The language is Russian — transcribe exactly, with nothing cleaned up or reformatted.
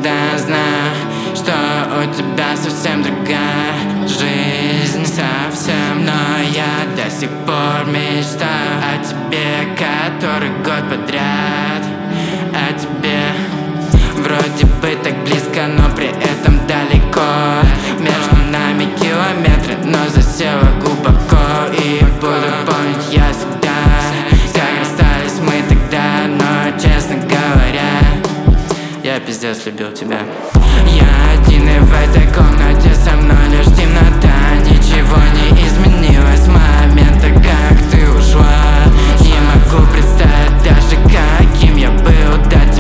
всегда знаю, что у тебя совсем другая жизнь совсем. Но я до сих пор мечтаю о тебе, который год подряд. О тебе вроде бы так близко, но при этом далеко. Между нами километры, но засела глубоко. И буду помнить я всегда, как расстались мы тогда. Но честно говоря, я пиздец любил тебя. Я один и в этой комнате со мной лишь темнота. Ничего не изменилось с момента, как ты ушла. Не могу представить даже, каким я был до тебя.